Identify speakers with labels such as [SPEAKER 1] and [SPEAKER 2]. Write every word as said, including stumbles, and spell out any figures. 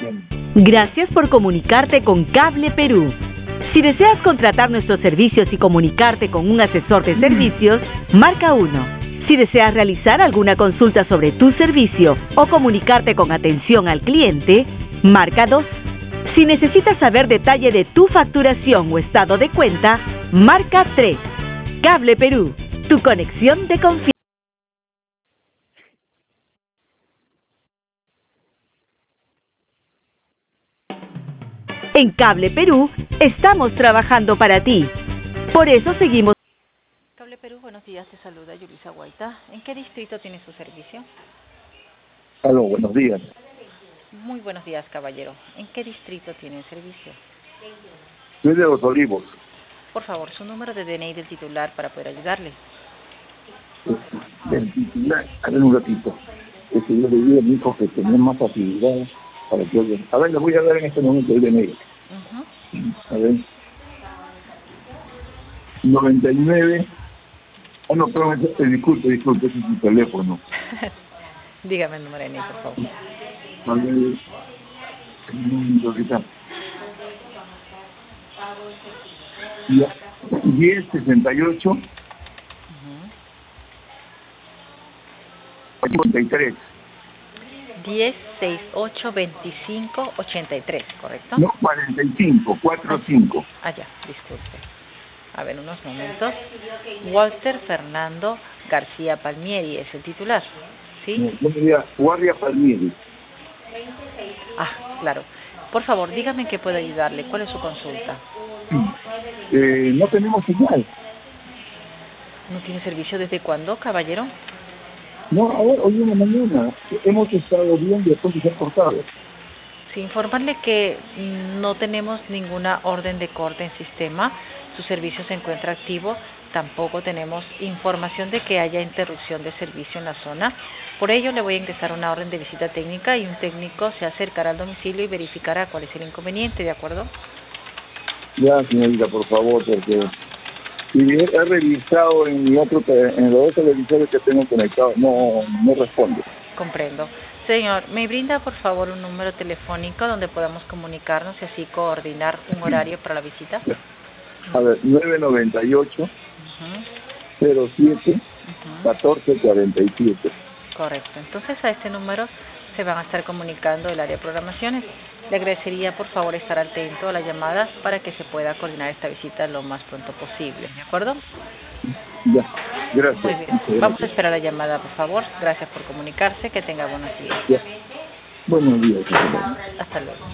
[SPEAKER 1] Gracias por comunicarte con Cable Perú. Si deseas contratar nuestros servicios y comunicarte con un asesor de servicios, marca uno. Si deseas realizar alguna consulta sobre tu servicio o comunicarte con atención al cliente, marca dos. Si necesitas saber detalle de tu facturación o estado de cuenta, marca tres. Cable Perú, tu conexión de confianza. En Cable Perú estamos trabajando para ti. Por eso seguimos.
[SPEAKER 2] Cable Perú, buenos días, te saluda Yulisa Guaita. ¿En qué distrito tiene su servicio?
[SPEAKER 3] Aló, buenos días.
[SPEAKER 2] Muy buenos días, caballero. ¿En qué distrito tiene el servicio?
[SPEAKER 3] Soy de Los Olivos.
[SPEAKER 2] Por favor, su número de D N I del titular para poder ayudarle.
[SPEAKER 3] Del titular, a ver un ratito. Es que yo le dije a mi hijo que tenía más facilidad para que yo... A ver, le voy a dar en este momento el D N I. Uh-huh. A ver. noventa y nueve... Oh, no, pero eh, disculpe, disculpe, ese es mi teléfono.
[SPEAKER 2] Dígame el número de D N I, por favor.
[SPEAKER 3] A ver, un momentito. diez sesenta y ocho ochenta y tres.
[SPEAKER 2] diez sesenta y ocho veinticinco ochenta y tres, ¿correcto?
[SPEAKER 3] No, cuarenta y cinco, cuarenta y cinco.
[SPEAKER 2] Ah, ya, disculpe. A ver, unos momentos. Walter Fernando García Palmieri es el titular, ¿sí?
[SPEAKER 3] No, no me diga, Guardia Palmieri.
[SPEAKER 2] Ah, claro. Por favor, dígame en qué puedo ayudarle. ¿Cuál es su consulta?
[SPEAKER 3] Eh, no tenemos señal.
[SPEAKER 2] ¿No tiene servicio desde cuándo, caballero?
[SPEAKER 3] No, a ver, hoy en la mañana hemos estado viendo y después se ha cortado.
[SPEAKER 2] Sí, informarle que no tenemos ninguna orden de corte en sistema. Su servicio se encuentra activo. Tampoco tenemos información de que haya interrupción de servicio en la zona. Por ello, le voy a ingresar una orden de visita técnica y un técnico se acercará al domicilio y verificará cuál es el inconveniente, ¿de acuerdo?
[SPEAKER 3] Ya, señorita, por favor, porque si he revisado en mi otro, en los dos televisores que tengo conectados, no, no responde.
[SPEAKER 2] Comprendo. Señor, ¿me brinda por favor un número telefónico donde podamos comunicarnos y así coordinar un horario para la visita?
[SPEAKER 3] A ver, nueve noventa y ocho, cero siete, catorce cuarenta y siete.
[SPEAKER 2] Correcto. Entonces a este número se van a estar comunicando el área de programaciones. Le agradecería por favor estar atento a las llamadas para que se pueda coordinar esta visita lo más pronto posible, ¿de acuerdo?
[SPEAKER 3] Ya, gracias.
[SPEAKER 2] Muy bien.
[SPEAKER 3] Gracias.
[SPEAKER 2] Vamos a esperar la llamada, por favor. Gracias por comunicarse. Que tenga buenos días.
[SPEAKER 3] Ya. Buenos días.
[SPEAKER 2] Hasta luego.